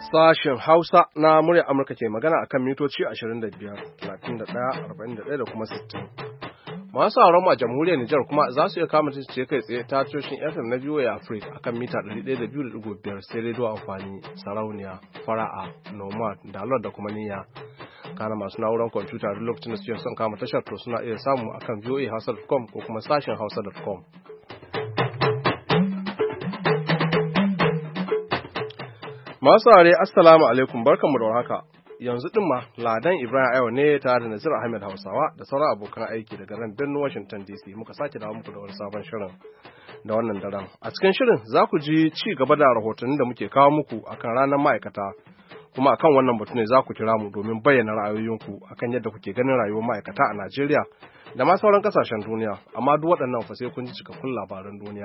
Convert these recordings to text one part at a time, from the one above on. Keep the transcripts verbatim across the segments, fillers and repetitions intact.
Sashen Hausa na murya Amurka ke magana a kan mitoci ashirin da biyar, talatin da ɗaya, arba'in da ɗaya da kuma sittin. Masu sauran a jamhuriyar Nijar kuma za su iya kama ce kai tsaye ta tashoshin F M na V O A Africa a kan mita ɗari ɗaya da biyu da ɗigo biyar sai rediyo amfani, sarauniya, fara'a, nomad, dalot da kuma niyya. Kana masu na'urar kwamfuta duk lokacin da suke son kama tashar to suna iya samu a kan voa hausa dot com ko kuma sashen hausa dot com. Masu saurare assalamu alaikum barkanmu da warhaka. Yanzu din ma Ladan Ibrahim Ayo ne tare da Nazir Ahmed Hausawa da sauran abokan aiki daga nan birnin Washington D C muka sake dawo muku da wani sabon shirin da wannan daren. A cikin shirin za ku ji ci gaba da rahotannin da muke kawo muku akan ranar ma'aikata kuma akan wannan batu ne za ku kira mu domin bayyana ra'ayoyinku akan yadda kuke ganin rayuwar ma'aikata a Najeriya da ma sauran kasashen duniya, amma duk waɗannan fa sai kun ji cikakkun labaran duniya.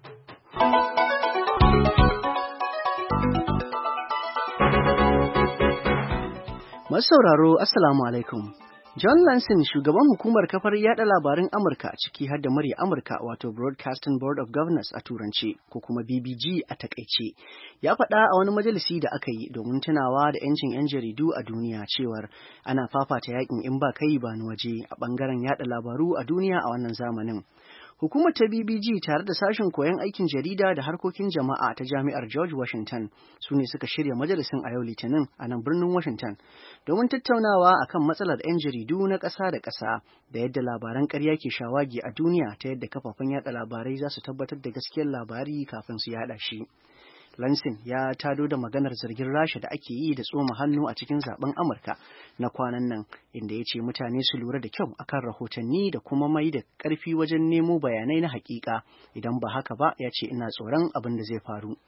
Masu sauraro, Assalamu alaikum. John Lansing, shugaban hukumar kafar yada labarin Amurka ciki har da murya Amurka wato Broadcasting Board of Governors a Turance ko kuma B B G a takaice, ya faɗa a wani majalisi da aka yi domin tunawa da 'yancin 'yan jaridu a duniya cewar ana fafata yakin in ba kai ba ni waje a ɓangaren yada labaru a duniya a wannan zamanin. Hukumar ta B B G tare da sashen koyon aikin jarida da harkokin jama'a ta Jami'ar George Washington su ne suka shirya majalisin a yau Litinin a nan birnin Washington domin tattaunawa akan matsalar 'yan jaridu na ƙasa da ƙasa da yadda labaran ƙarya ke shawagi a duniya ta yadda kafafen yada labarai za su tabbatar da gaskiyar labari kafin su yada shi. Lansing ya tado da maganar zargin Rasha da ake yi da tsoma hannu a cikin zaben Amurka na kwanan nan, inda ya ce mutane su lura da kyau akan rahotanni da kuma mai da ƙarfi wajen nemo bayanai na hakika, idan ba haka ba ya ce ina tsoron abin da zai faru.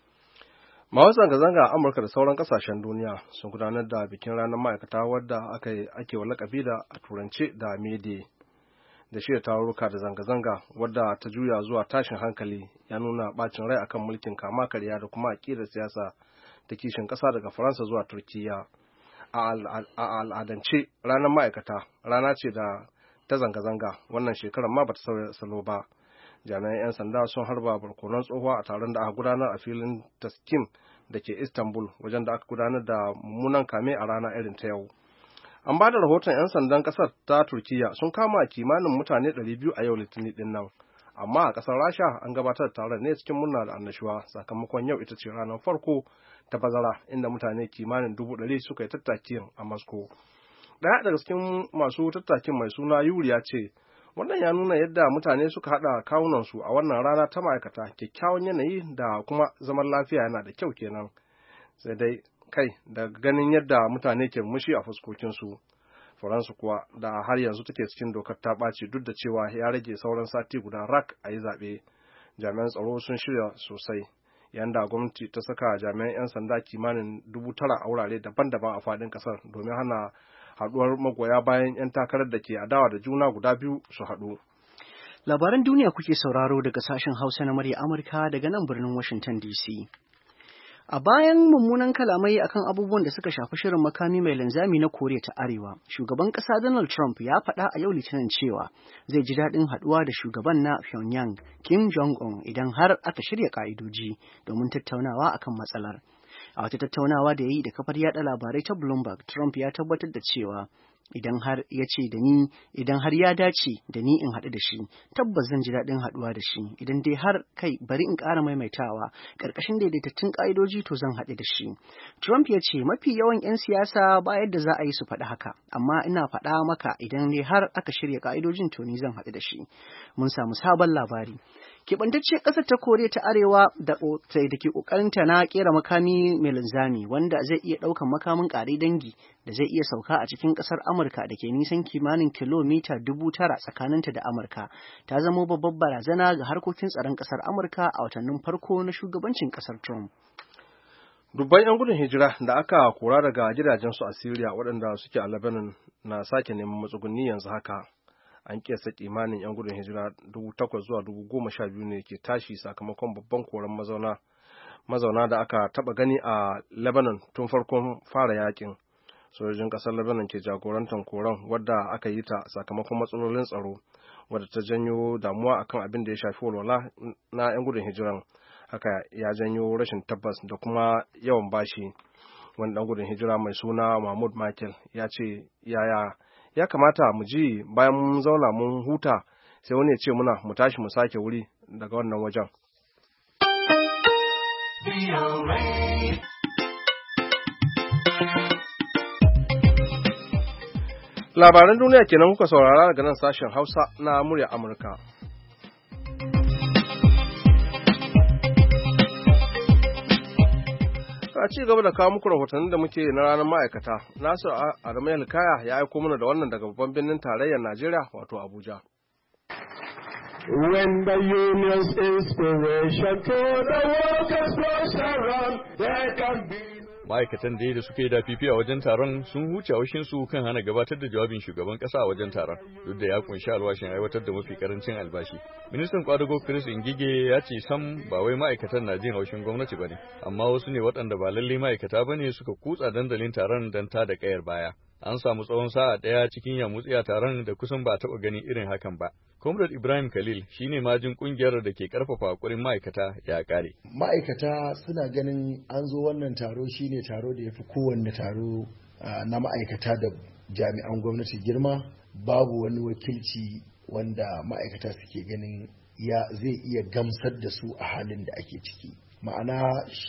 Masu zanga-zanga a Amurka da sauran kasashen duniya sun gudanar da bikin ranar ma'aikata wadda ake wa lakabi da a turance da May da shirya tarurruka da zanga-zanga wadda ta juya zuwa tashin hankali ya nuna bacin rai akan mulkin kama karya da kuma aƙidar siyasa ta kishin ƙasa daga Faransa zuwa Turkiyya. A al'adance ranar ma'aikata rana ce da ta zanga-zanga, wannan shekarar ma bata sauya salo ba. Jami'an 'yan sanda sun harba barkonon tsohuwa a taron da aka gudanar a filin Taskim da ke Istanbul, wajen da aka gudanar da mummunan kame a rana irin ta yau. An ba da rahoton 'yan sandan ƙasar ta Turkiyya sun kama kimanin mutane ɗari biyu a yau Litinin ɗin nan, amma a ƙasar Rasha an gabatar da taron ne cikin murna da annashuwa sakamakon yau ita ce ranar farko ta bazara inda mutane kimanin dubu ɗari suka yi tattakin a Moscow. Ɗaya daga cikin masu tattakin mai suna Yuri ya ce, wannan ya nuna yadda mutane suka haɗa kawunansu a wannan rana ta ma'aikata, kyakkyawan yanayi da kuma zaman lafiya yana da kyau kenan. Sai dai kai da ganin yadda mutane ke mushi a fuskokinsu. Faransa kuwa da har yanzu take cikin dokar ta ɓaci duk da cewa ya rage sauran sati guda rak a yi zaɓe. Jami'an tsaro sun shirya sosai, yanda gwamnati ta saka jami'an 'yan sanda kimanin dubu tara a wurare daban-daban a faɗin ƙasar domin hana haɗuwar magoya bayan 'yan takarar da ke adawa da juna guda biyu su haɗu. Labaran duniya kuke sauraro daga sashen Hausa na murya Amurka daga nan birnin Washington D C. A bayan mummunan kalamai akan abubuwan da suka shafi shirin makami mai linzami na Koriya ta Arewa, shugaban ƙasa Donald Trump ya faɗa a yau Litinin cewa zai ji daɗin haɗuwa da shugaban na Pyongyang, Kim Jong-un, idan har aka shirya ƙa'idoji domin tattaunawa akan matsalar. A wata tattaunawa da ya yi da kafar yaɗa labarai ta Bloomberg, Trump ya tabbatar da cewa idan har ya ce da ni idan har ya dace da ni in haɗu da shi, tabbas zan ji daɗin haɗuwa da shi, idan dai har kai bari in ƙara maimaitawa ƙarƙashin daidaitattun ƙa'idoji to zan haɗu da shi. Trump ya ce mafi yawan 'yan siyasa ba yadda za a yi su faɗi haka, amma ina faɗa maka idan dai har aka shirya ƙa'idojin to ni zan haɗu da shi. Mun samu sabon labari. Keɓantacciyar ƙasar ta Koriya ta Arewa da ke ƙoƙarinta na ƙera makami mai linzami wanda zai iya ɗaukan makamin ƙare dangi da zai iya sauka a cikin ƙasar Amurka da ke nisan kimanin kilomita dubu tara tsakaninta da Amurka, ta zama babbar barazana ga harkokin tsaron ƙasar Amurka a watannin farko na shugabancin ƙasar Trump. Dubban 'yan gudun hijira da aka kora daga gidajensu a Syria waɗanda suke a Lebanon na sake neman matsuguni yanzu haka. An kiyasta kimanin 'yan gudun hijira dubu takwas zuwa dubu goma sha biyu ne ke tashi sakamakon babban koren mazauna mazauna da aka taba gani a Lebanon tun farkon fara yakin. Sojojin kasar Lebanon ke jagorantar koren wadda aka yi ta sakamakon matsalolin tsaro wadda ta janyo damuwa akan abin da ya shafi walwala na 'yan gudun hijiran. Haka ya janyo rashin tabbas da kuma yawan bashi. wani ɗan gudun hijira mai suna Mahmud Michael ya ce yaya ya kamata mu ji bayan mun zauna mun huta sai wani ya ce muna mu tashi mu sake wuri daga wannan wajen. Labaran duniya kenan kuka saurara daga nan sashen Hausa na murya Amurka. A ci gaba da kawo muku rahotannin da muke na ranar ma'aikata, Nasir Adamu Hilkaya ya aiko mana da wannan daga babban birnin tarayyar Najeriya wato Abuja. When the union's inspiration to the workers was around, there can be ma'aikatan da da suka yi dafifi a wajen taron sun huce haushinsu kan hana gabatar da jawabin shugaban kasa a wajen taron duk da ya kunshi alwashin aiwatar da mafi karancin albashi. Ministan kwadago Chris Ngige ya ce sam ba wai ma'aikatan na jin haushin gwamnati bane, amma wasu ne waɗanda ba lalle ma'aikata bane suka kutsa dandalin taron don ta da kayar baya. An samu tsawon sa'a ɗaya cikin yamutsi a taron da kusan ba taɓa ganin irin hakan ba. Comrade Ibrahim Khalil shine majin kungiyar da ke karfafa hakurin ma'aikata ya kare. Ma'aikata suna ganin an zo wannan taro shine taro da ya fi kowanne taro na ma'aikata da jami'an gwamnati girma, babu wani wakilci wanda ma'aikata suke ganin ya zai iya gamsar da su a halin da ake ciki. Ma'ana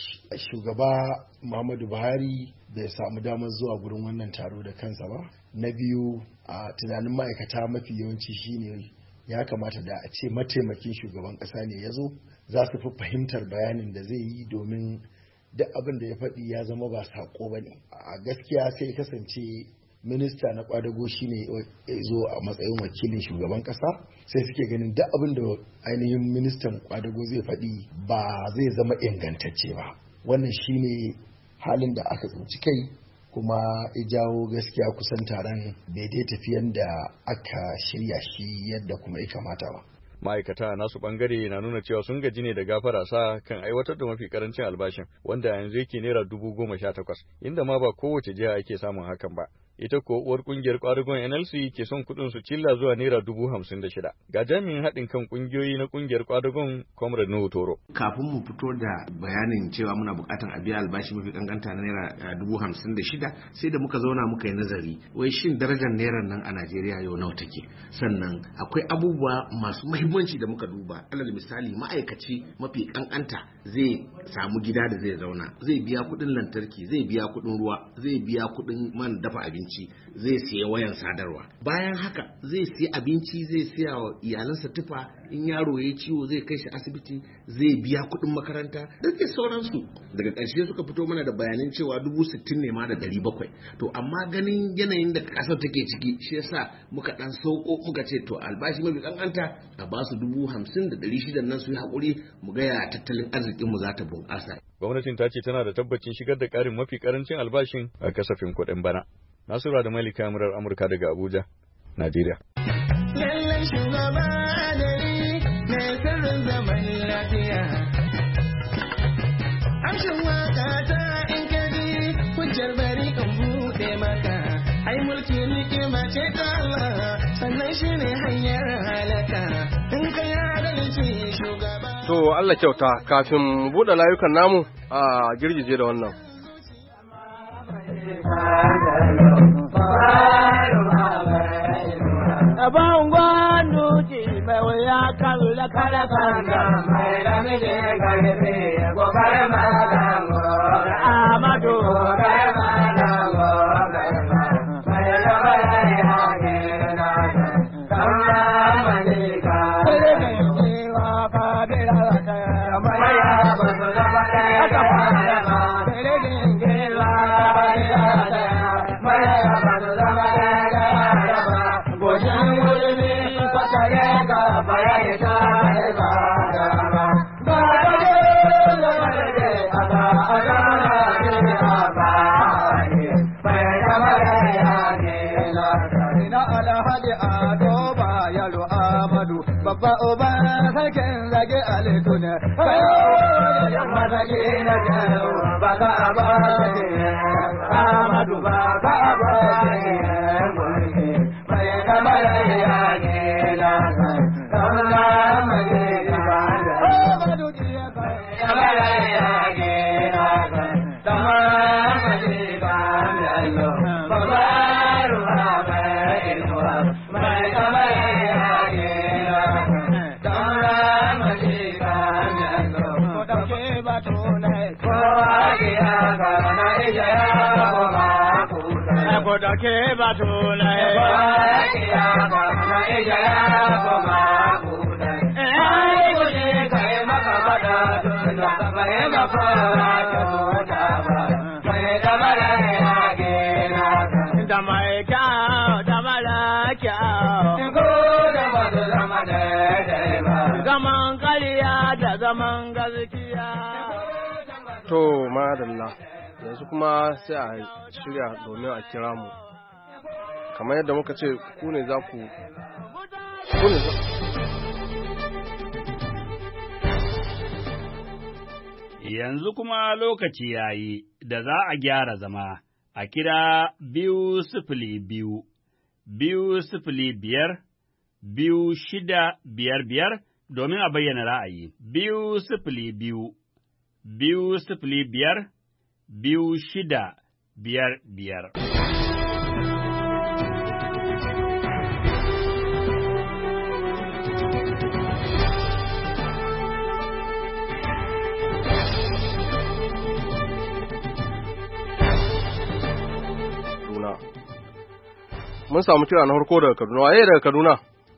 shugaba Muhammadu Buhari bai samu damar zuwa gurin wannan taro da kansa ba. Na biyu, a tunanin ma'aikata mafi yawanci shine ya kamata da a ce mataimakin shugaban ƙasa ne ya zo, za su fi fahimtar bayanin da zai yi domin duk abin da ya faɗi ya zama ba saƙo ba ne. A gaskiya sai kasance minista na kwadago shine ya zo a matsayin wakilin shugaban ƙasa, sai suke ganin duk abin da ainihin ministan kwadago zai faɗi ba zai zama ingantacce ba. Wannan shine halin da aka tsinci kai, kuma ya jawo gaskiya kusan taron bai dai tafi yadda aka shirya shi yadda kuma ya kamata ba. Ma'aikata a nasu bangare na nuna cewa sun gaji ne da gafara sa kan aiwatar da mafi karancin albashin wanda yanzu yake naira dubu goma sha takwas, inda ma ba kowace jiha ake samun hakan ba. Ita ko uwar kungiyar kwadagon N L C ke son kudin su cilla zuwa naira dubu hamsin da shida. Ga jami'in haɗin kan kungiyoyi na kungiyar kwadagon Comrade Nuhu Toro. Kafin mu fito da bayanin cewa muna buƙatar a biya albashi mafi kankanta na naira dubu hamsin da shida, sai da muka zauna muka yi nazari wai shin darajar naira nan a Najeriya yau nawa take. Sannan akwai abubuwa masu muhimmanci da muka duba. Alal misali, ma'aikaci mafi kankanta zai samu gida da zai zauna, zai biya kuɗin lantarki, zai biya kuɗin ruwa, zai biya kuɗin man dafa abinci, zai siya wayan sadarwa. Bayan haka zai siya abinci, zai siya wa iyalansa tufa, in yaro ya ciwo zai kai shi asibiti, zai biya kuɗin makaranta da ke sauransu. Daga ƙarshe suka fito mana da bayanin cewa dubu sittin ne ma da ɗari bakwai. To amma ganin yanayin da ƙasar take ciki, shi yasa muka ɗan sauko muka ce to albashi mafi kankanta a ba su dubu hamsin da ɗari shida nan su yi haƙuri mu gaya tattalin arzikinmu za ta bunƙasa. Gwamnatin ta ce tana da tabbacin shigar da ƙarin mafi ƙarancin albashin a kasafin kuɗin bana. Nasura da Malika murar Amurka daga Abuja, Najeriya. Lallan shugaba adali mai sirrin zaman lafiya. Amshin waka ta in ka ji hujjar bari in buɗe maka. Ai mulki nikima ce ta Allah, sannan shi ne hanyar halaka. In ka yi adalci shugaba. To Allah kyauta, kafin buɗe layukan namu a girgije da wannan. Bangon duki mai wuya kalla kala kanga mai ramide garbe gobar magango Amadu gobar magango mai ramade hage na kalla malika ne wa fa bela ka mai abu da ba ka fara ma ne ne wa fa bela ka mai abu da ba Babba uba sarkin zage alituna kayo yamma zage na jaro baka abade Amadu baka abade mulki mai kamar ya ne la kamna mai banda Amadu ya kamar ya ne la kamna mai Ko da ke ba tula e ai ko je kai maka bada da ba e ba fara ta ta ba mai da mala ya ge na da mai ka da mala ka ko da ba da zama da ba zaman kariya da zaman gaskiya. To madalla yanzu kuma sai a shirya domin a kira mu kamar yadda muka ce ku ne za ku ku ne za yanzu kuma lokaci yayi da za a gyara zama a kira biyu sifili biyu biyu sifili biyar biyu shida biyar biyar domin a bayyana ra'ayi biyu sifili biyu biyu sifili biyar biyu shida biyar biyar. Mun samu kira na farko daga Kaduna, waye daga Kaduna?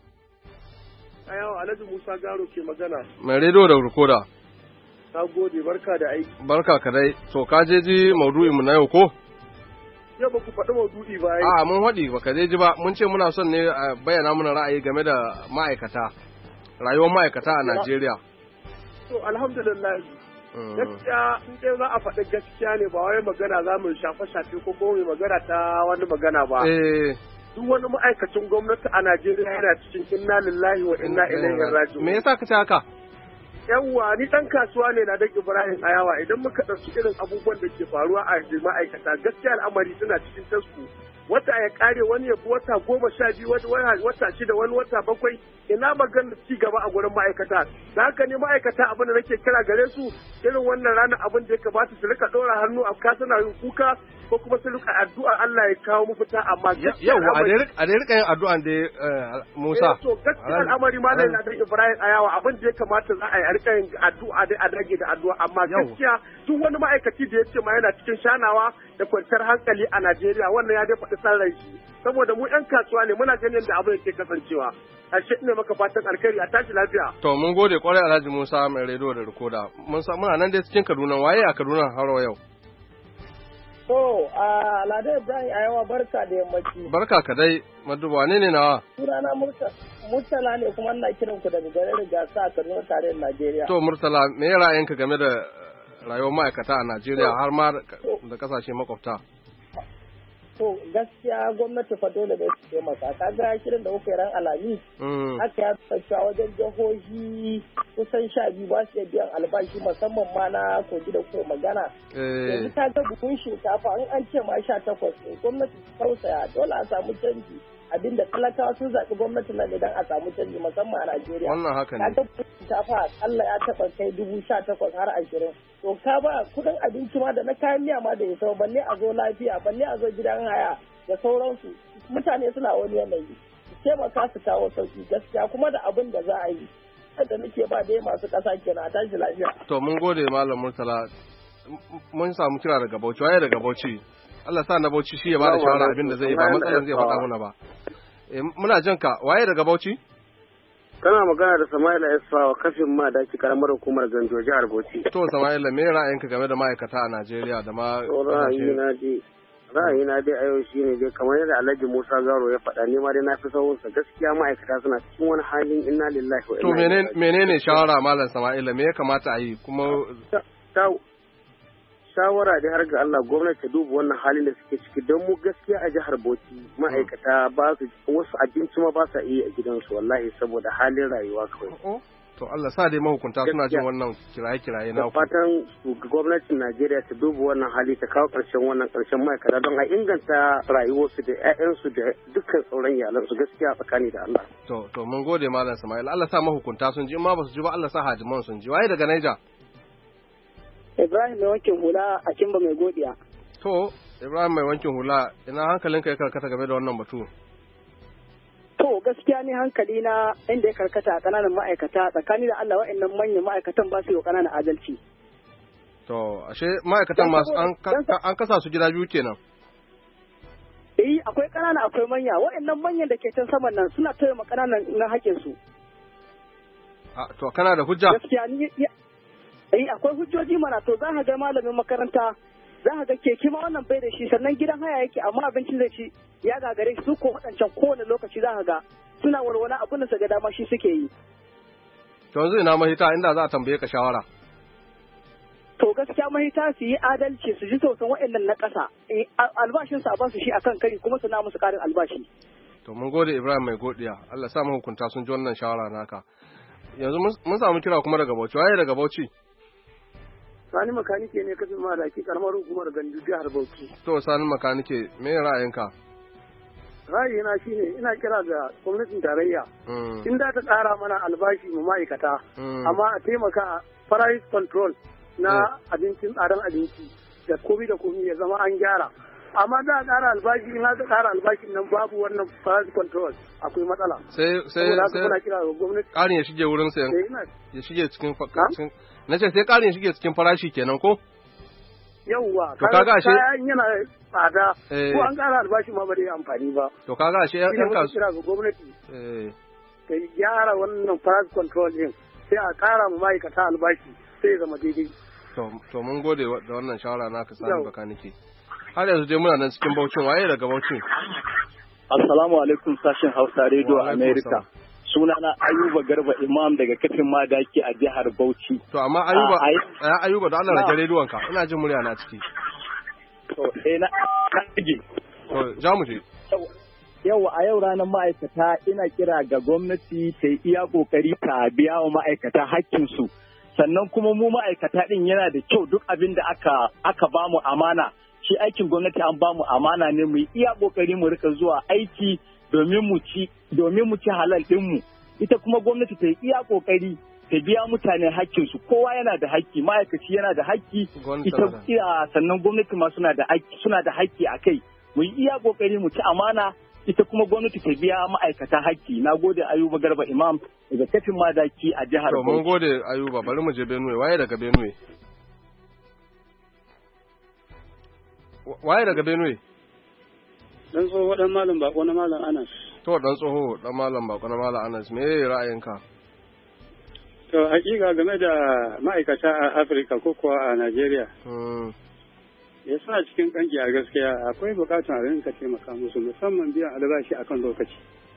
Ayawa Alhaji Musa Garo ke magana. Mai rediyo da rikoda. Na gode, barka da aiki. Barka ka dai. To ka je ji maudu'in mu na yau ko? Yau ba ku faɗi maudu'i ba ai. A'a mun faɗi baka je ji ba. Mun ce muna son ne a bayyana mana ra'ayi game da ma'aikata. Rayuwar ma'aikata a Najeriya. To alhamdulillah. Gaskiya in dai za a faɗi gaskiya ne ba wai magana za mu shafa shafe ko ko mai magana ta wani magana ba. Eh. Duk wani ma'aikacin gwamnati a Najeriya yana cikin inna lillahi wa inna ilaihi raji'un. Me yasa ka ce haka? Yawwa ni dan kasuwa ne na dan Ibrahim Ayawa idan muka ɗauki irin abubuwan da ke faruwa a ma'aikata gaskiya al'amari suna cikin tasku wata ya kare wani ya wata goma sha biyu wata shida wani wata bakwai ina maganar ci gaba a gurin ma'aikata da haka ne ma'aikata abin da nake kira gare su irin wannan ranar abin da ya kamata su rika ɗora hannu a kasana yin kuka ko kuma su rika addu'a Allah ya kawo mafita amma yau a dai rika yin addu'an da Musa to gaskiya al'amari malam na dan Ibrahim Ayawa abin da ya kamata za a yi a rika yin addu'a dai a dage da addu'a amma gaskiya duk wani ma'aikaci da ya ce ma yana cikin shanawa da kwanciyar hankali a Najeriya wannan ya dai faɗi san rai shi saboda mu ƴan kasuwa ne muna ganin da abin da ke kasancewa ashe ne maka fatan alkhairi a tashi lafiya to mun gode kwarai Alhaji Musa mai rediyo da rikoda mun sa muna nan dai cikin Kaduna waye a Kaduna har yau to a Alhaji Ibrahim Ayawa barka da yammaci barka ka dai maduba ne ne nawa sunana Murtala ne kuma ina kiran ku daga garin Rigasa a Kaduna tarayyar Najeriya to Murtala me ra'ayinka game da rayuwar ma'aikata a Najeriya har ma da kasashe makwabta to gaskiya gwamnati fa dole ne su taimaka kaga shirin da kuka yi ran alami aka ya tsaka wajen jihohi kusan sha biyu ba su biyan albashi musamman ma na kogi da kuka magana yanzu ta ga buhun shinkafa in an ce ma sha takwas ne gwamnati su tausaya dole a samu canji abinda talakawa sun zaɓi gwamnati nan idan a samu canji musamman a Najeriya wannan haka ne kaga buhun shinkafa akalla ya taɓa kai dubu sha takwas har ashirin to ka ba kudin abinci ma da na kayan miya ma da ya sau balle a zo lafiya balle a zo gidan haya da sauransu mutane suna wani yanayi su taimaka su kawo sauki gaskiya kuma da abin da za a yi da nake ba dai masu ƙasa kenan a tashi lafiya to mun gode malam Murtala mun samu kira daga Bauchi waye daga Bauchi Allah sa na Bauchi shi ya bada shawara abin da zai yi ba matsalan zai faɗa mana ba muna jin ka waye daga Bauchi kana magana da Sama'ila Isfawa kafin ma da ki karamar hukumar Ganjo jihar Bauchi. To Sama'ila me ra'ayinka game da ma'aikata a Najeriya da ma ra'ayina dai ra'ayina dai a yau shine dai kamar yadda Alhaji Musa Garo ya faɗa ni ma dai na fi sauran sa gaskiya ma'aikata suna cikin wani halin inna lillahi wa inna ilaihi. To menene shawara malam Sama'ila me ya kamata a yi kuma shawara dai har ga Allah gwamnati ta duba wannan halin da suke ciki don mu gaskiya a jihar Bauchi ma'aikata ba su wasu abinci ma ba sa iya a gidansu wallahi saboda halin rayuwa kawai. To Allah sa dai mahukunta suna jin wannan kiraye-kiraye na ku. Fatan gwamnatin Najeriya ta duba wannan hali ta kawo ƙarshen wannan ƙarshen ma'aikata don a inganta rayuwarsu da 'ya'yansu da dukkan sauran iyalansu gaskiya tsakani da Allah. To to mun gode malam Sama'il Allah sa mahukunta sun ji in ma ba su ji ba Allah sa hadiman sun ji waye daga Niger. Ibrahim mai wankin hula a Kimba mai godiya. To, Ibrahim mai wankin hula, ina hankalinka ya karkata game da wannan batu? To, gaskiya ne hankali na inda ya karkata a ƙananan ma'aikata tsakani da Allah wa'annan manyan ma'aikatan ba su yi wa ƙananan adalci. To, ashe ma'aikatan masu an kasa su gida biyu kenan. Eh, akwai ƙanana akwai manya, waɗannan manyan da ke can saman nan suna tauye ma ƙananan na haƙƙin su. To, kana da hujja? Gaskiya ni eh akwai hujjoji mana, to za ka ga malamin makaranta, za ka ga keke ma wannan bai da shi, sannan gidan haya yake amma abincin zai ci ya gagare su ko waɗancan kowane lokaci za ka ga suna walwala abin da su ga dama shi suke yi. To yanzu ina mahita inda za a tambaye ka shawara. To gaskiya mahita su yi adalci su ji tausan waɗannan na ƙasa, albashin su a ba su shi akan kari kuma su na musu ƙarin albashi. To mun gode Ibrahim mai godiya, Allah sa mu hukunta sun ji wannan shawara naka. Yanzu mun samu kira kuma daga Bauchi, waye daga Bauchi? Sani makanike ne kafin ma da ke karamar hukumar Gandu jihar Bauchi. To Sani makanike, me ra'ayinka? Ra'ayina shine ina kira ga gwamnatin tarayya. In da ta ƙara mana albashi mu ma'aikata, amma a taimaka price control na abincin tsaron abinci da komi da komi ya zama an gyara. Amma za a ƙara albashi in aka ƙara albashin nan babu wannan price control akwai matsala. Sai sai sai kira ga gwamnati. Ƙarin ya shige wurin sayan. Ya shige cikin cikin na ce sai ƙarin ya shige cikin farashi kenan ko? Yawwa, to kaga ashe kayan yana tsada ko an ƙara albashi ma ba zai amfani ba. To kaga ashe yan kasu kira ga gwamnati. Eh. Ta gyara wannan price control din sai a ƙara mu ma'aikata albashi sai zama daidai. To to mun gode da wannan shawara naka Sani bakanike. Har yanzu dai muna nan cikin Bauchin, waye daga Bauchin? Assalamu alaikum sashen Hausa Radio America. Sunana Ayuba Garba Imam daga kafin Madaki a jihar Bauchi. To amma Ayuba, ya Ayuba da Allah rage rediyon ka. Ina jin murya na ciki. To eh na rage. To ja mu je. Yau a yau ranar ma'aikata ina kira ga gwamnati ta yi iya kokari ta biya wa ma'aikata hakkin su. Sannan kuma mu ma'aikata din yana da kyau duk abin da aka aka bamu amana. Shi aikin gwamnati an bamu amana ne mu yi iya kokari mu rika zuwa aiki domin mu ci domin mu ci halal ɗinmu. Ita kuma gwamnati ta yi iya kokari ta biya mutane hakkin su. Kowa yana da hakki, ma'aikaci yana da hakki, ita iya sannan gwamnati ma suna da hakki suna da hakki a kai. Mu yi iya kokari mu ci amana, ita kuma gwamnati ta biya ma'aikata hakki. Na gode Ayuba Garba Imam daga kafin Madaki a jihar Bauchi. To mun gode Ayuba, bari mu je Benue, waye daga Benue? Waye daga Benue? Dan tsoho dan malam bako na malam Anas. To dan tsoho dan malam bako na malam Anas, me ra'ayinka? To hakika game da ma'aikata a Afirka ko kuwa a Najeriya. Ya suna cikin kanki a gaskiya akwai bukatun a rinka taimaka musu musamman biyan albashi akan lokaci.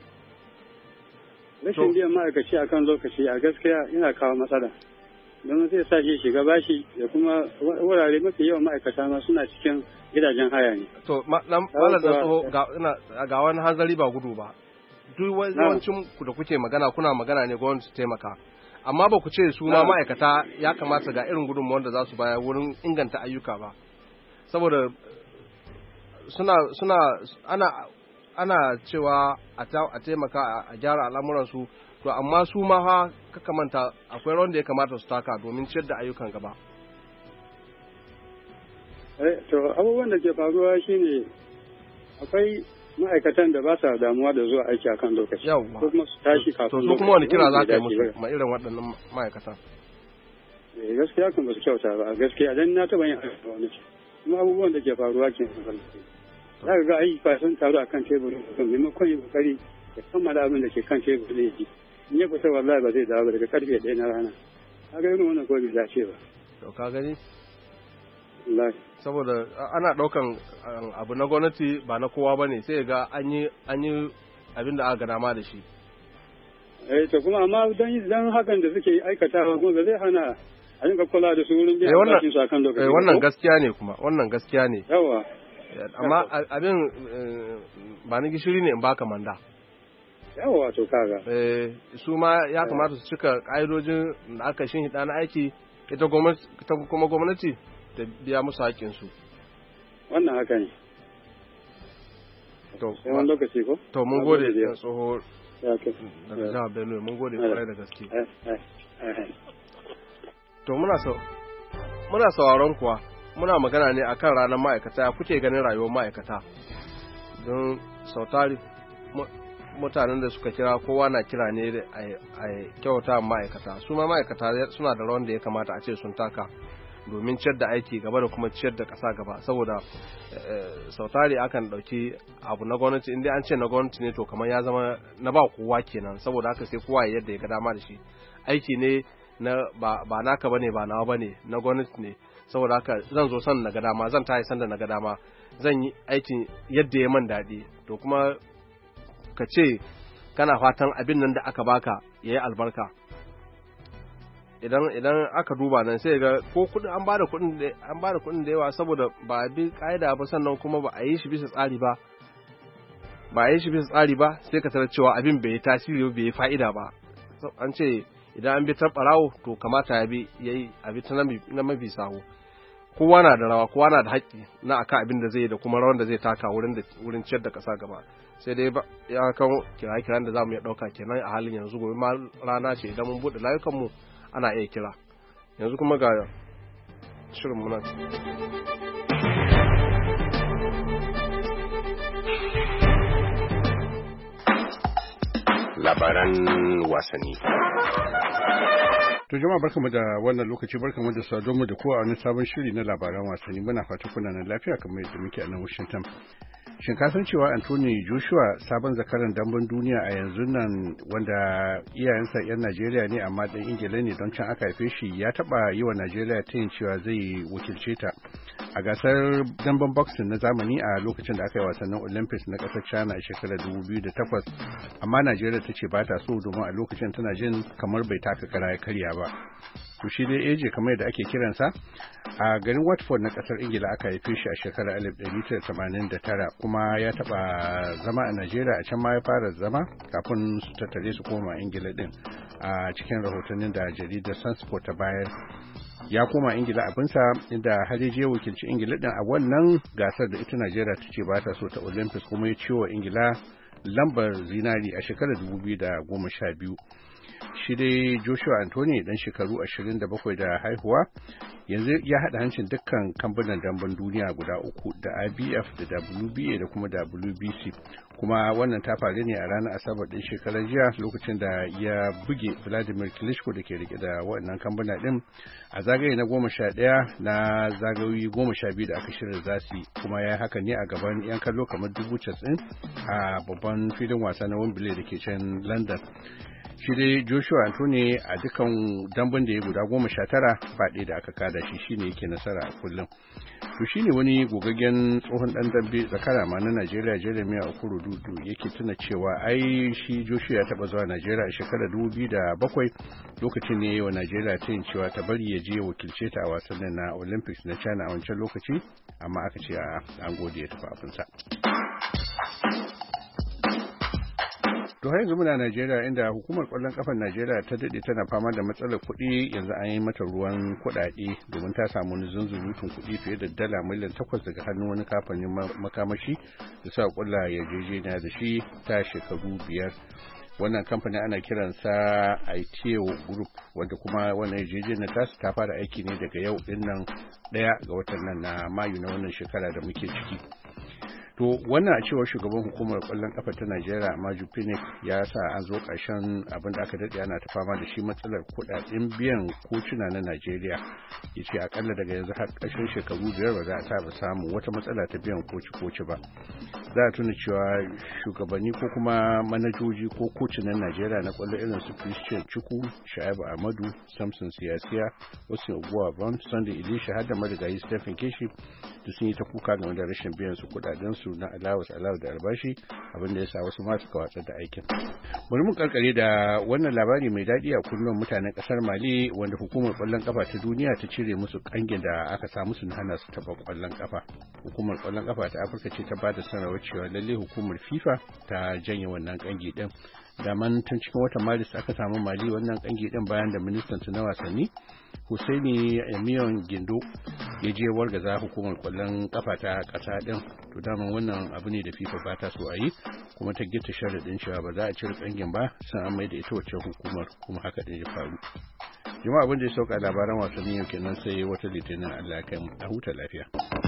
Rashin biyan ma'aikaci akan lokaci a gaskiya yana kawo matsala. Don zai sa shi shiga bashi da kuma wurare mafi yawan ma'aikata ma suna cikin gidajen haya ne. To, malam da tsoho ga wani hanzari ba gudu ba. Duk yawancin ku da kuke magana kuna magana ne gwamnati su taimaka. Amma ba ku ce su ma ma'aikata ya kamata ga irin gudunmawar da za su baya wurin inganta ayyuka ba. Saboda suna suna ana ana cewa a taimaka a gyara al'amuransu, to amma su ma ha kaka manta akwai rawan da ya kamata su taka domin ciyar da ayyukan gaba. To abubuwan da ke faruwa shine akwai ma'aikatan da ba sa damuwa da zuwa aiki akan lokaci. Ko kuma su tashi kafin. To su kuma wani kira za ka yi musu ma irin waɗannan ma'aikatan? Eh gaskiya kan ba su kyauta ba, gaskiya dan na taɓa yin aiki wani ce. Kuma abubuwan da ke faruwa ke nan. Za ka ga ayyuka sun taru akan teburin mutum maimakon yi kokari ya kammala abin da ke kan teburin ya ji. In ya fita wallahi ba zai dawo ba daga karfe ɗaya na rana. Ka ga irin wannan ko bai dace ba. To ka gani? Wallahi. Saboda ana ɗaukan abu na gwamnati ba na kowa ba ne sai ga an yi abin da aka gana ma da shi. Eh to kuma amma don hakan da suke aikatawa kuma zai hana a rinka kula da su wurin biyan albashin su akan lokaci. Eh wannan gaskiya ne kuma wannan gaskiya ne. Yawa. Amma abin ba ni gishiri ne in baka manda. Yawa to kaga. Eh su ma ya kamata su cika ƙa'idojin da aka shin hida na aiki ita gwamnati kuma gwamnati da biya musu haƙƙinsu. Wannan haka ne. To, wani lokaci ko? To, mun gode da tsoho daga jihar Benue, mun gode kwarai da gaske. To, muna sauraron kuwa, muna magana ne akan ranar ma'aikata, ya kuke ganin rayuwar ma'aikata. Don sautari mutanen da suka kira kowa na kira ne a kyauta ma'aikata. Su ma ma'aikata suna da rawan da ya kamata a ce sun taka. domin ciyar da aiki gaba da kuma ciyar da ƙasa gaba, saboda sautari akan ɗauki abu na gwamnati, inda an ce na gwamnati ne to kamar ya zama na ba kowa kenan, saboda haka sai kowa yadda ya ga dama da shi. Aiki ne na ba, ba naka bane ba nawa bane, na gwamnati ne, saboda haka zan zo san na ga dama, zan tayi san da na ga dama, zan yi aikin yadda ya man daɗi. To kuma ka ce kana fatan abin nan da aka baka yayi albarka, idan idan aka duba nan sai ga ko kudin an bada kudin da an bada kudin da yawa saboda ba bi kaida ba, sannan kuma ba a yi shi bisa tsari ba ba a yi shi bisa tsari ba sai ka tarar cewa abin bai yi tasiri ba, bai yi fa'ida ba. An ce idan an bi ta barawo to kamata ya bi yayi abi ta na mafi sahu. Kowa na da rawa, kowa na da haƙƙi na akan abin da zai yi da kuma rawan da zai taka wurin da wurin ciyar da ƙasa gaba. Sai dai ba ya kan kira-kiran da zamu iya ɗauka kenan a halin yanzu. Gobe ma rana ce idan mun buɗe layukan mu ana iya kira. Yanzu kuma ga shirin mu nan. Labaran wasanni. To jama'a barkamu da wannan lokaci, barkamu da saduwa da kowa a wani sabon shiri na labaran wasanni. Muna fata kuna nan lafiya kamar yadda muke a nan Washington. Shin ka san cewa Anthony Joshua sabon zakaran damben duniya a yanzu nan, wanda iyayensa 'yan Najeriya ne amma ɗan Ingila ne don can aka haife shi, ya taɓa yi wa Najeriya ta yin cewa zai wakilce ta a gasar damben boxing na zamani a lokacin da aka yi wasannin Olympics na ƙasar China a shekarar dubu biyu da takwas, amma Najeriya ta ce ba ta so domin a lokacin tana jin kamar bai taka kara ya karya ba. To shi dai Eje kamar yadda ake kiransa, a garin Watford na kasar Ingila aka haife shi a shekarar alif ɗari tara da tamanin da tara, kuma ya taba zama a Najeriya, a can ma ya fara zama kafin su tattare su koma Ingila din. A cikin rahotannin da jaridar Sunsport ta bayar, ya koma Ingila abinsa, inda har ya je wakilci Ingila din a wannan gasar da ita Najeriya ta ce ba ta so ta Olympics, kuma ya ciwo Ingila lambar zinari a shekarar dubu biyu da goma sha biyu. Shi dai Joshua Anthony dan shekaru ashirin da bakwai da haihuwa yanzu ya haɗa hancin dukkan kambunan damben duniya guda uku, da I B F da W B A da kuma W B C, kuma wannan ta faru ne a ranar Asabar din shekarar jiya lokacin da ya buge Vladimir Klitschko da ke rike da waɗannan kambuna din a zagaye na goma sha ɗaya na zagayoyi goma sha biyu da aka shirya zasi, kuma ya haka ne a gaban 'yan kallo kamar dubu casa'in a babban filin wasa na Wembley da ke can London. Shi dai Joshua Anthony a dukan damben da ya guda goma sha tara ba ɗaya da aka kada shi, shine yake nasara a kullum. To shine wani gogaggen tsohon ɗan dambe zakara ma na Najeriya, Jeremiah Okoro Dudu, yake tuna cewa ai shi Joshua ya taɓa zuwa Najeriya a shekarar dubu biyu da bakwai, lokacin ne wa Najeriya ta yin cewa ta bari ya je wakilce ta a wasannin na Olympics na China a wancan lokaci, amma aka ce a an gode ya tafi abinsa. To har yanzu muna Najeriya, inda hukumar kwallon kafar Najeriya ta dade tana fama da matsalar kuɗi. Yanzu an yi mata ruwan kuɗaɗe domin ta samu wani zunzurutun kuɗi fiye da dala miliyan takwas daga hannun wani kamfanin makamashi da sa kulla yarjejeniya da shi ta shekaru biyar. Wannan kamfanin ana kiransa Aiteo Group, wanda kuma wannan yarjejeniyar tasu ta fara aiki ne daga yau din nan ɗaya ga watan nan na Mayu na wannan shekara da muke ciki. To wannan a cewar shugaban hukumar kwallon kafa ta Najeriya, Maju Pinnick, ya sa an zo ƙarshen abin da aka daɗe ana ta fama da shi, matsalar kuɗaɗen biyan kocina na Najeriya. Ya ce akalla daga yanzu har ƙarshen shekaru biyar ba za a taɓa samun wata matsala ta biyan koci-koci ba. Za a tuna cewa shugabanni ko kuma manajoji ko kocinan Najeriya na kwallo irin su Christian Chukwu, Shaibu Ahmadu, Samson Siyasiya, Osin Ogbuaban, Sunday Elisha har da marigayi Stephen Keshi da sun yi ta kuka game da rashin biyan su kuɗaɗen su na allowance allowance da albashi, abin da ya sa wasu ma suka watsar da aikin. Bari mu karkare da wannan labari mai daɗi a kullum mutanen ƙasar Mali, wanda hukumar ƙwallon ƙafa ta duniya ta cire musu ƙangin da aka samu su hana su taɓa ƙwallon ƙafa. Hukumar ƙwallon ƙafa ta Afirka ce ta ba da sanarwar cewa lalle hukumar FIFA ta janye wannan ƙangi ɗin. Daman tun cikin watan Maris aka samu Mali wannan ƙangi ɗin bayan da ministan na wasanni Hussaini Emiyon Gindo ya je wargaza hukumar kwallon kafa ta kasa din. To daman wannan abu ne da FIFA ba ta so a yi, kuma ta gita sharadin cewa ba za a cire kangin ba sai an mai da ita wacce hukumar, kuma haka din ya faru. Jama'a abin da ya sauka labaran wasanni yau kenan, sai wata litinin Allah ya kai mu, a huta lafiya.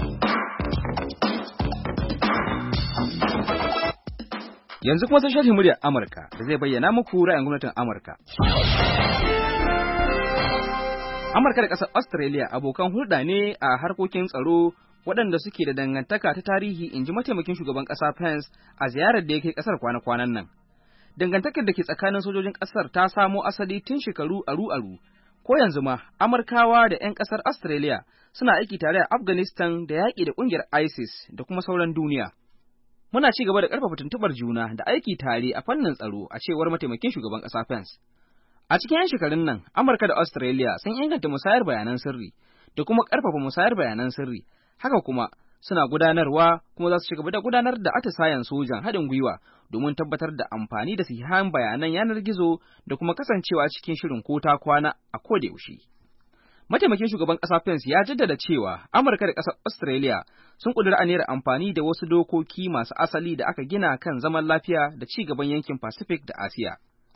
Yanzu kuma sai sharhin muryar Amurka da zai bayyana muku ra'ayin gwamnatin Amurka. Amurka da ƙasar Australia abokan hulɗa ne a harkokin tsaro waɗanda suke da dangantaka ta tarihi, in ji mataimakin shugaban ƙasa Pence a ziyarar da ya kai ƙasar kwana-kwanan nan. Dangantakar da ke tsakanin sojojin ƙasar ta samo asali tun shekaru aru-aru. Ko yanzu ma, Amurkawa da 'yan ƙasar Australia suna aiki tare a Afghanistan da yaƙi da ƙungiyar ISIS da kuma sauran duniya. Muna ci gaba da ƙarfafa tuntuɓar juna da aiki tare a fannin tsaro, a cewar mataimakin shugaban ƙasa Pence. A cikin 'yan shekarun nan, Amurka da Australia sun inganta musayar bayanan sirri da kuma ƙarfafa musayar bayanan sirri. Haka kuma suna gudanarwa kuma za su ci gaba da gudanar da atisayen sojan haɗin gwiwa domin tabbatar da amfani da sahihan bayanan yanar gizo da kuma kasancewa cikin shirin ko ta kwana a koda yaushe. Mataimakin shugaban ƙasa Pence ya jaddada cewa Amurka da ƙasar Australia sun ƙudiri aniyar amfani da wasu dokoki masu asali da aka gina kan zaman lafiya da ci gaban yankin Pacific da Asiya.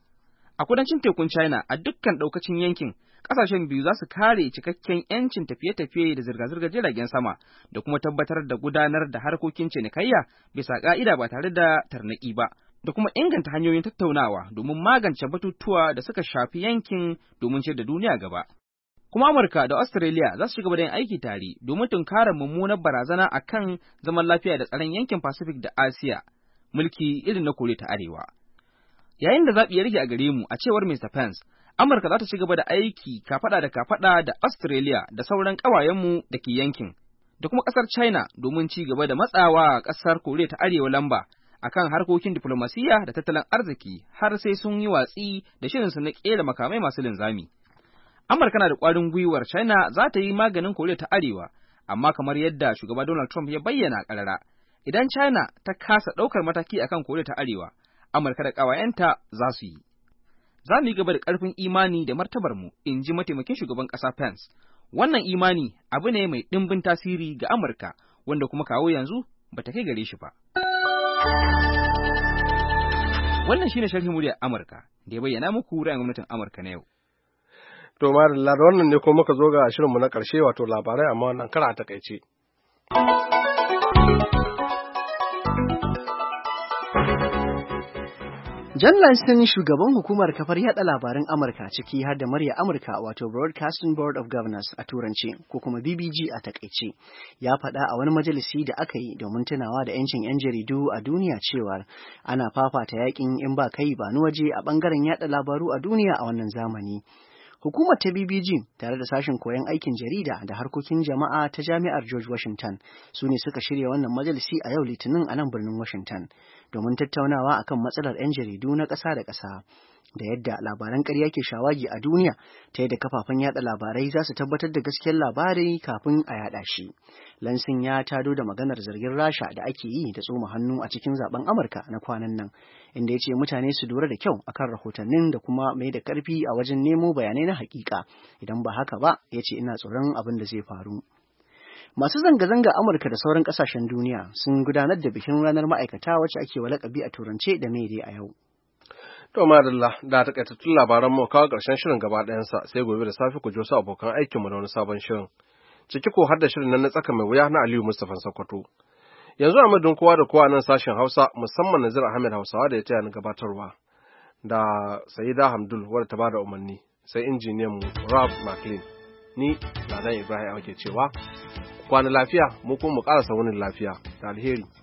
A kudancin tekun China, a dukkan ɗaukacin yankin, ƙasashen biyu za su kare cikakken 'yancin tafiye-tafiye da zirga-zirgar jiragen sama da kuma tabbatar da gudanar da harkokin cinikayya bisa ƙa'ida ba tare da tarnaƙi ba, da kuma inganta hanyoyin tattaunawa domin magance batutuwa da suka shafi yankin domin ciyar da duniya gaba. Kuma Amurka da Australia za su ci gaba da yin aiki tare domin tunkarar mummunar barazana a kan zaman lafiya da tsaron yankin Pacific da Asiya, mulki irin na Koriya ta Arewa. Yayin da zaɓi ya rage a gare mu, a cewar Mister Pence, Amurka za ta ci gaba da aiki kafaɗa da kafaɗa da Australia da sauran ƙawayenmu da ke yankin, da kuma ƙasar China domin ci gaba da matsawa ƙasar Koriya ta Arewa lamba akan harkokin diflomasiyya da tattalin arziki har sai sun yi watsi da shirinsu na ƙera makamai masu linzami. Amurka na da ƙwarin gwiwar China za ta yi maganin Koriya ta Arewa, amma kamar yadda shugaba Donald Trump ya bayyana ƙarara, idan China ta kasa ɗaukar mataki akan Koriya ta Arewa, Amurka da ƙawayenta za su yi. Za mu yi gaba da ƙarfin imani da martabarmu, in ji mataimakin shugaban ƙasa Pence. Wannan imani abu ne mai ɗimbin tasiri ga Amurka, wanda kuma kawo yanzu ba ta kai gare shi ba. Wannan shine sharhin muryar Amurka da ya bayyana muku ra'ayin gwamnatin Amurka na yau. To madalla, da wannan ne ko muka zo ga shirinmu na ƙarshe, wato labarai amma wannan kara a takaice. John Lansing, shugaban hukumar kafar yada labaran Amurka ciki har da murya Amurka wato Broadcasting Board of Governors a Turanci ko kuma B B G a takaice, ya faɗa a wani majalisi da aka yi domin tunawa da 'yancin 'yan jaridu a duniya cewa ana fafata yakin in ba kai ba ni waje a ɓangaren yada labaru a duniya a wannan zamani. Hukumar ta B B G tare da sashen koyon aikin jarida da harkokin jama'a ta Jami'ar George Washington su ne suka shirya wannan majalisi a yau Litinin a nan birnin Washington domin tattaunawa akan matsalar 'yan jaridu na ƙasa da ƙasa da yadda labaran ƙarya ke shawagi a duniya ta yadda kafafen yada labarai za su tabbatar da gaskiyar labari kafin a yada shi. Lansing ya tado da maganar zargin Rasha da ake yi da tsoma hannu a cikin zaben Amurka na kwanan nan, inda ya ce mutane su lura da kyau akan rahotannin da kuma mai da karfi a wajen nemo bayanai na hakika, idan ba haka ba ya ce ina tsoron abin da zai faru. Masu zanga-zanga Amurka da sauran kasashen duniya sun gudanar da bikin ranar ma'aikata wacce ake wa lakabi a turance da May Day a yau. To madalla, da takaitattun labaran mu kawo ƙarshen shirin gaba ɗayansa, sai gobe da safe ku ji wasu abokan aikinmu da wani sabon shirin. Ciki ko har da shirin nan na tsaka mai wuya na Aliyu Mustapha Sokoto. Yanzu a madadin kowa da kowa nan sashen Hausa, musamman Nazir Ahmed Hausawa da ya taya ni gabatarwa, da Sayyida Hamdul wadda ta bada umarni, sai injiniyan mu Rob McLean. Ni Ladan Ibrahim ke cewa kwana lafiya, mu kuma mu ƙarasa wunin lafiya da alheri.